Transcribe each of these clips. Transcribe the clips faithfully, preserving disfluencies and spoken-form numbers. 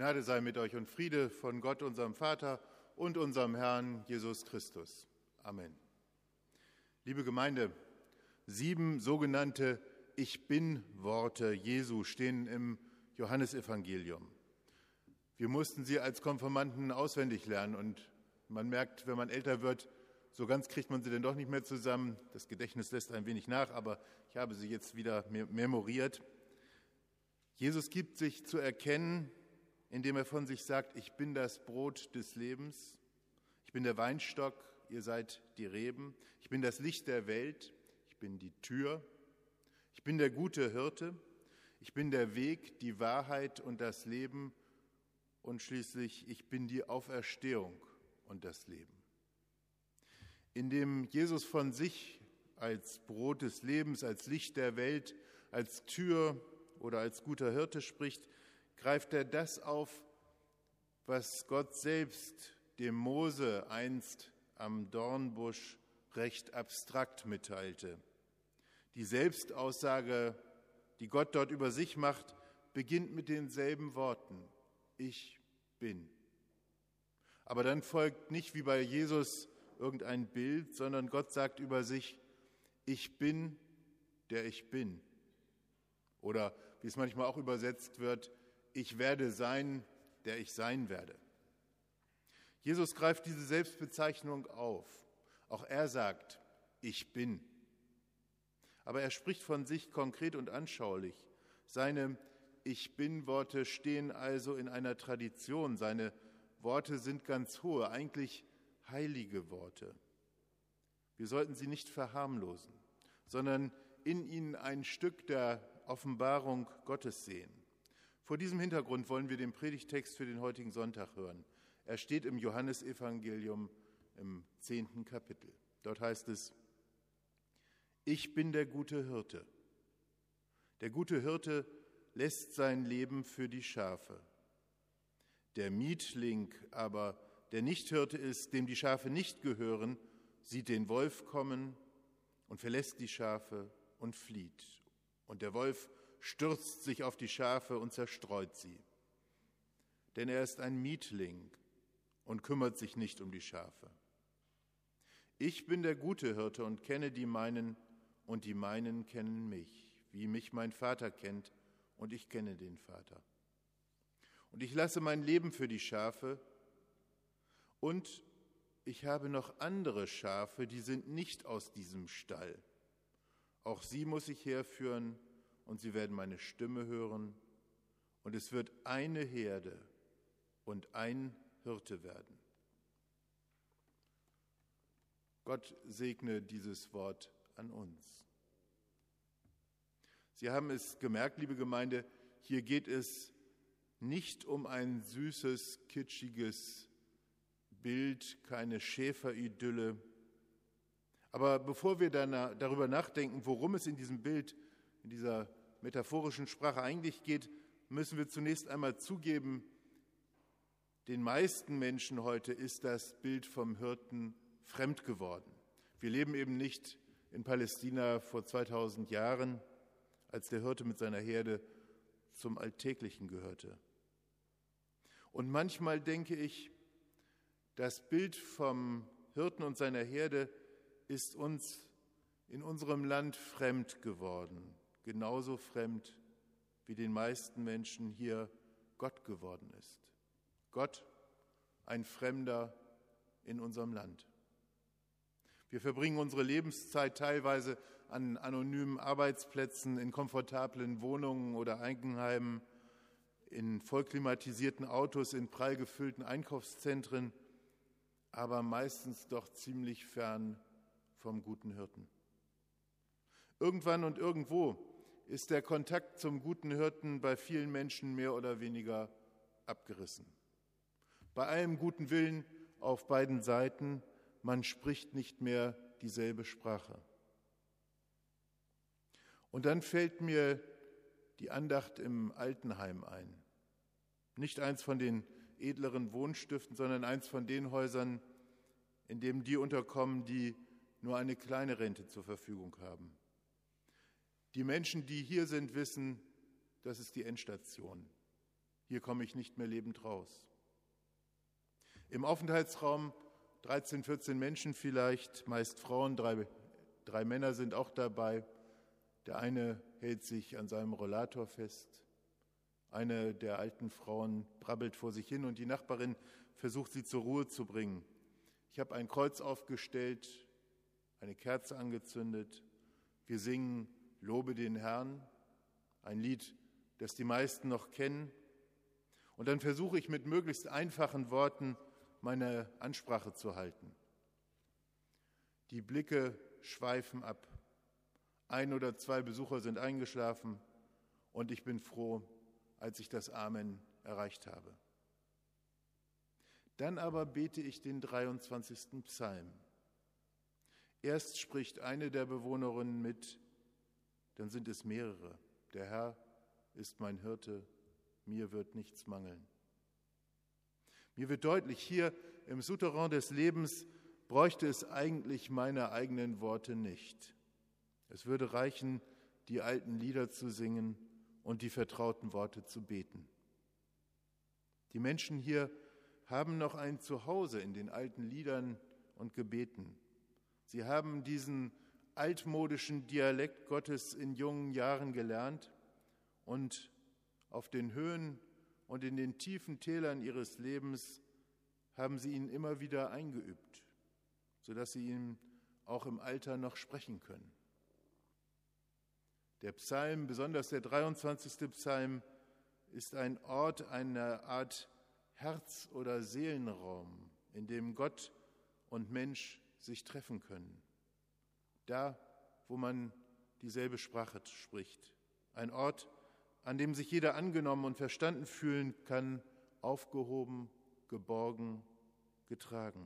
Gnade sei mit euch und Friede von Gott, unserem Vater und unserem Herrn Jesus Christus. Amen. Liebe Gemeinde, sieben sogenannte Ich-Bin-Worte Jesu stehen im Johannesevangelium. Wir mussten sie als Konfirmanden auswendig lernen und man merkt, wenn man älter wird, so ganz kriegt man sie denn doch nicht mehr zusammen. Das Gedächtnis lässt ein wenig nach, aber ich habe sie jetzt wieder memoriert. Jesus gibt sich zu erkennen, indem er von sich sagt, ich bin das Brot des Lebens, ich bin der Weinstock, ihr seid die Reben, ich bin das Licht der Welt, ich bin die Tür, ich bin der gute Hirte, ich bin der Weg, die Wahrheit und das Leben und schließlich, ich bin die Auferstehung und das Leben. Indem Jesus von sich als Brot des Lebens, als Licht der Welt, als Tür oder als guter Hirte spricht, greift er das auf, was Gott selbst dem Mose einst am Dornbusch recht abstrakt mitteilte. Die Selbstaussage, die Gott dort über sich macht, beginnt mit denselben Worten: Ich bin. Aber dann folgt nicht wie bei Jesus irgendein Bild, sondern Gott sagt über sich: Ich bin, der ich bin. Oder wie es manchmal auch übersetzt wird: Ich werde sein, der ich sein werde. Jesus greift diese Selbstbezeichnung auf. Auch er sagt, ich bin. Aber er spricht von sich konkret und anschaulich. Seine Ich-Bin-Worte stehen also in einer Tradition. Seine Worte sind ganz hohe, eigentlich heilige Worte. Wir sollten sie nicht verharmlosen, sondern in ihnen ein Stück der Offenbarung Gottes sehen. Vor diesem Hintergrund wollen wir den Predigtext für den heutigen Sonntag hören. Er steht im Johannesevangelium im zehnten Kapitel. Dort heißt es: Ich bin der gute Hirte. Der gute Hirte lässt sein Leben für die Schafe. Der Mietling aber, der nicht Hirte ist, dem die Schafe nicht gehören, sieht den Wolf kommen und verlässt die Schafe und flieht. Und der Wolf stürzt sich auf die Schafe und zerstreut sie. Denn er ist ein Mietling und kümmert sich nicht um die Schafe. Ich bin der gute Hirte und kenne die meinen, und die meinen kennen mich, wie mich mein Vater kennt, und ich kenne den Vater. Und ich lasse mein Leben für die Schafe, und ich habe noch andere Schafe, die sind nicht aus diesem Stall. Auch sie muss ich herführen, und sie werden meine Stimme hören, und es wird eine Herde und ein Hirte werden. Gott segne dieses Wort an uns. Sie haben es gemerkt, liebe Gemeinde, hier geht es nicht um ein süßes, kitschiges Bild, keine Schäferidylle. Aber bevor wir dann darüber nachdenken, worum es in diesem Bild, in dieser metaphorischen Sprache eigentlich geht, müssen wir zunächst einmal zugeben, den meisten Menschen heute ist das Bild vom Hirten fremd geworden. Wir leben eben nicht in Palästina vor zweitausend Jahren, als der Hirte mit seiner Herde zum Alltäglichen gehörte. Und manchmal denke ich, das Bild vom Hirten und seiner Herde ist uns in unserem Land fremd geworden, genauso fremd wie den meisten Menschen hier Gott geworden ist. Gott, ein Fremder in unserem Land. Wir verbringen unsere Lebenszeit teilweise an anonymen Arbeitsplätzen, in komfortablen Wohnungen oder Eigenheimen, in vollklimatisierten Autos, in prall gefüllten Einkaufszentren, aber meistens doch ziemlich fern vom guten Hirten. Irgendwann und irgendwo ist der Kontakt zum guten Hirten bei vielen Menschen mehr oder weniger abgerissen. Bei allem guten Willen auf beiden Seiten, man spricht nicht mehr dieselbe Sprache. Und dann fällt mir die Andacht im Altenheim ein. Nicht eins von den edleren Wohnstiften, sondern eins von den Häusern, in denen die unterkommen, die nur eine kleine Rente zur Verfügung haben. Die Menschen, die hier sind, wissen, das ist die Endstation. Hier komme ich nicht mehr lebend raus. Im Aufenthaltsraum dreizehn, vierzehn Menschen vielleicht, meist Frauen, drei, drei Männer sind auch dabei. Der eine hält sich an seinem Rollator fest. Eine der alten Frauen brabbelt vor sich hin und die Nachbarin versucht, sie zur Ruhe zu bringen. Ich habe ein Kreuz aufgestellt, eine Kerze angezündet. Wir singen Lobe den Herrn, ein Lied, das die meisten noch kennen. Und dann versuche ich mit möglichst einfachen Worten meine Ansprache zu halten. Die Blicke schweifen ab. Ein oder zwei Besucher sind eingeschlafen und ich bin froh, als ich das Amen erreicht habe. Dann aber bete ich den dreiundzwanzigsten Psalm. Erst spricht eine der Bewohnerinnen mit, dann sind es mehrere. Der Herr ist mein Hirte, mir wird nichts mangeln. Mir wird deutlich, hier im Souterrain des Lebens bräuchte es eigentlich meine eigenen Worte nicht. Es würde reichen, die alten Lieder zu singen und die vertrauten Worte zu beten. Die Menschen hier haben noch ein Zuhause in den alten Liedern und Gebeten. Sie haben diesen altmodischen Dialekt Gottes in jungen Jahren gelernt und auf den Höhen und in den tiefen Tälern ihres Lebens haben sie ihn immer wieder eingeübt, sodass sie ihn auch im Alter noch sprechen können. Der Psalm, besonders der dreiundzwanzigste Psalm, ist ein Ort, eine Art Herz- oder Seelenraum, in dem Gott und Mensch sich treffen können. Da, wo man dieselbe Sprache spricht. Ein Ort, an dem sich jeder angenommen und verstanden fühlen kann, aufgehoben, geborgen, getragen.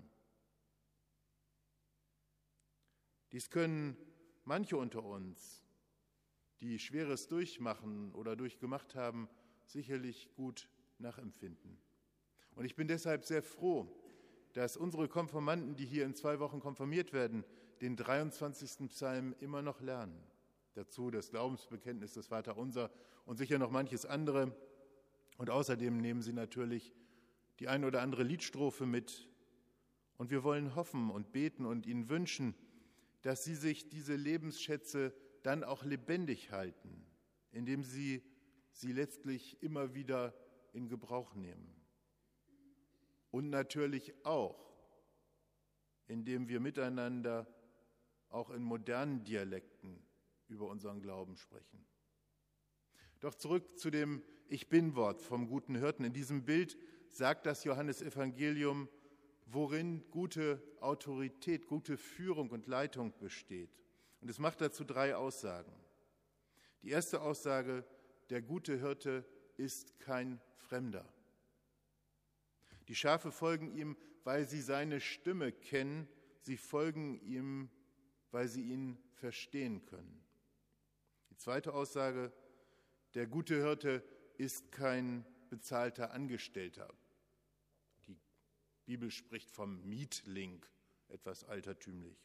Dies können manche unter uns, die Schweres durchmachen oder durchgemacht haben, sicherlich gut nachempfinden. Und ich bin deshalb sehr froh, dass unsere Konfirmanden, die hier in zwei Wochen konfirmiert werden, den dreiundzwanzigsten Psalm immer noch lernen. Dazu das Glaubensbekenntnis, das Vaterunser und sicher noch manches andere. Und außerdem nehmen sie natürlich die ein oder andere Liedstrophe mit. Und wir wollen hoffen und beten und ihnen wünschen, dass sie sich diese Lebensschätze dann auch lebendig halten, indem sie sie letztlich immer wieder in Gebrauch nehmen. Und natürlich auch, indem wir miteinander auch in modernen Dialekten über unseren Glauben sprechen. Doch zurück zu dem Ich-Bin-Wort vom guten Hirten. In diesem Bild sagt das Johannesevangelium, worin gute Autorität, gute Führung und Leitung besteht. Und es macht dazu drei Aussagen. Die erste Aussage, der gute Hirte ist kein Fremder. Die Schafe folgen ihm, weil sie seine Stimme kennen. Sie folgen ihm, weil sie ihn verstehen können. Die zweite Aussage, der gute Hirte ist kein bezahlter Angestellter. Die Bibel spricht vom Mietling, etwas altertümlich.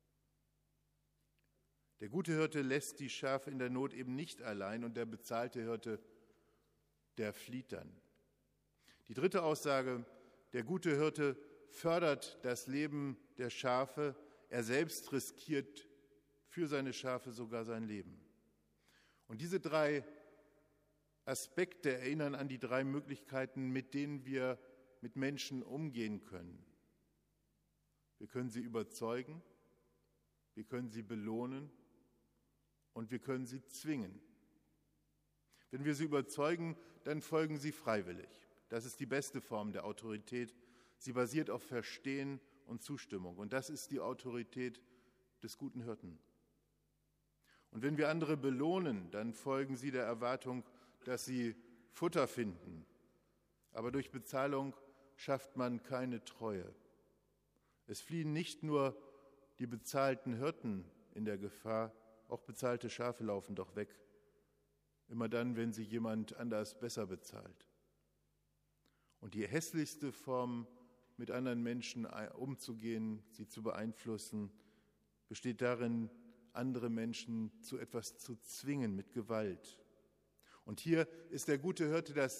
Der gute Hirte lässt die Schafe in der Not eben nicht allein und der bezahlte Hirte, der flieht dann. Die dritte Aussage, der gute Hirte fördert das Leben der Schafe, er selbst riskiert für seine Schafe sogar sein Leben. Und diese drei Aspekte erinnern an die drei Möglichkeiten, mit denen wir mit Menschen umgehen können. Wir können sie überzeugen, wir können sie belohnen und wir können sie zwingen. Wenn wir sie überzeugen, dann folgen sie freiwillig. Das ist die beste Form der Autorität. Sie basiert auf Verstehen und Zustimmung. Und das ist die Autorität des guten Hirten. Und wenn wir andere belohnen, dann folgen sie der Erwartung, dass sie Futter finden. Aber durch Bezahlung schafft man keine Treue. Es fliehen nicht nur die bezahlten Hirten in der Gefahr, auch bezahlte Schafe laufen doch weg. Immer dann, wenn sie jemand anders besser bezahlt. Und die hässlichste Form, mit anderen Menschen umzugehen, sie zu beeinflussen, besteht darin, andere Menschen zu etwas zu zwingen mit Gewalt. Und hier ist der gute Hirte das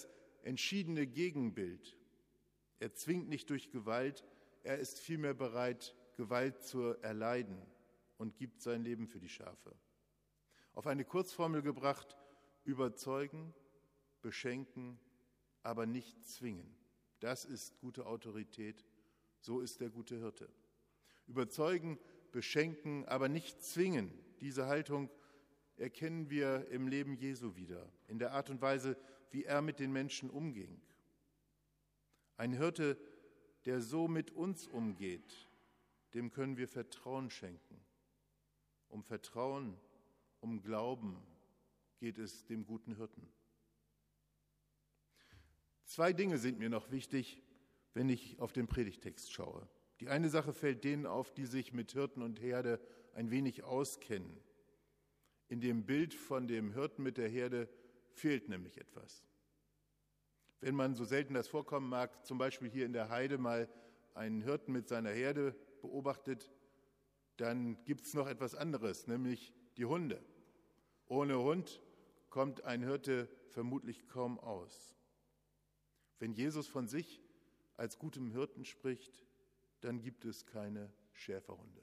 entschiedene Gegenbild. Er zwingt nicht durch Gewalt, er ist vielmehr bereit, Gewalt zu erleiden und gibt sein Leben für die Schafe. Auf eine Kurzformel gebracht: überzeugen, beschenken, aber nicht zwingen. Das ist gute Autorität, so ist der gute Hirte. Überzeugen, beschenken, aber nicht zwingen. Diese Haltung erkennen wir im Leben Jesu wieder, in der Art und Weise, wie er mit den Menschen umging. Ein Hirte, der so mit uns umgeht, dem können wir Vertrauen schenken. Um Vertrauen, um Glauben geht es dem guten Hirten. Zwei Dinge sind mir noch wichtig, wenn ich auf den Predigtext schaue. Die eine Sache fällt denen auf, die sich mit Hirten und Herde ein wenig auskennen. In dem Bild von dem Hirten mit der Herde fehlt nämlich etwas. Wenn man, so selten das vorkommen mag, zum Beispiel hier in der Heide mal einen Hirten mit seiner Herde beobachtet, dann gibt es noch etwas anderes, nämlich die Hunde. Ohne Hund kommt ein Hirte vermutlich kaum aus. Wenn Jesus von sich als gutem Hirten spricht, dann gibt es keine Schäferhunde.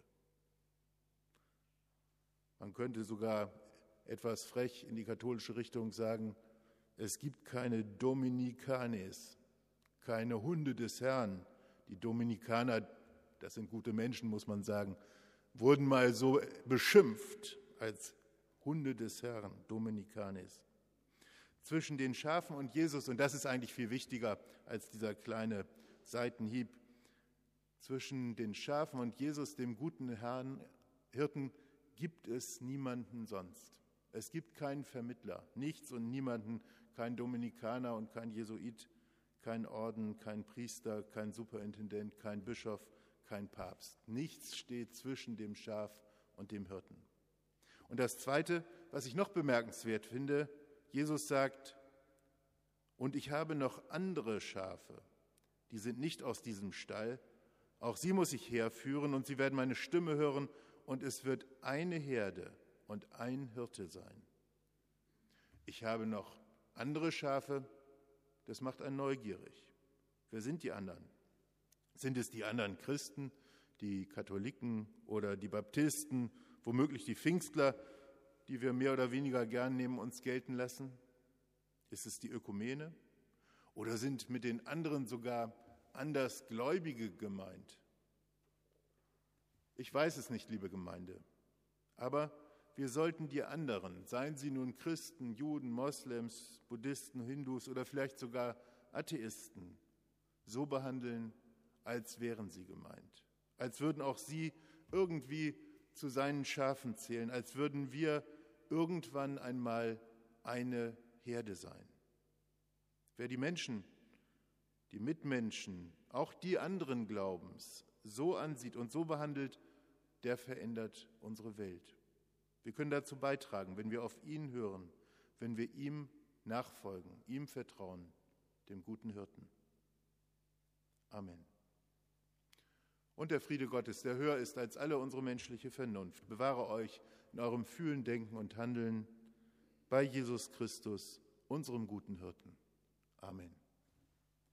Man könnte sogar etwas frech in die katholische Richtung sagen, es gibt keine Dominikanes, keine Hunde des Herrn. Die Dominikaner, das sind gute Menschen, muss man sagen, wurden mal so beschimpft als Hunde des Herrn, Dominikanes. Zwischen den Schafen und Jesus, und das ist eigentlich viel wichtiger als dieser kleine Seitenhieb, zwischen den Schafen und Jesus, dem guten Herrn, Hirten, gibt es niemanden sonst. Es gibt keinen Vermittler, nichts und niemanden, kein Dominikaner und kein Jesuit, kein Orden, kein Priester, kein Superintendent, kein Bischof, kein Papst. Nichts steht zwischen dem Schaf und dem Hirten. Und das Zweite, was ich noch bemerkenswert finde, Jesus sagt, und ich habe noch andere Schafe, die sind nicht aus diesem Stall, auch sie muss ich herführen und sie werden meine Stimme hören und es wird eine Herde und ein Hirte sein. Ich habe noch andere Schafe, das macht einen neugierig. Wer sind die anderen? Sind es die anderen Christen, die Katholiken oder die Baptisten, womöglich die Pfingstler, die wir mehr oder weniger gern neben uns gelten lassen? Ist es die Ökumene? Oder sind mit den anderen sogar Andersgläubige gemeint? Ich weiß es nicht, liebe Gemeinde, aber wir sollten die anderen, seien sie nun Christen, Juden, Moslems, Buddhisten, Hindus oder vielleicht sogar Atheisten, so behandeln, als wären sie gemeint, als würden auch sie irgendwie zu seinen Schafen zählen, als würden wir irgendwann einmal eine Herde sein. Wer die Menschen, die Mitmenschen, auch die anderen Glaubens so ansieht und so behandelt, der verändert unsere Welt. Wir können dazu beitragen, wenn wir auf ihn hören, wenn wir ihm nachfolgen, ihm vertrauen, dem guten Hirten. Amen. Und der Friede Gottes, der höher ist als alle unsere menschliche Vernunft, bewahre euch in eurem Fühlen, Denken und Handeln bei Jesus Christus, unserem guten Hirten. Amen.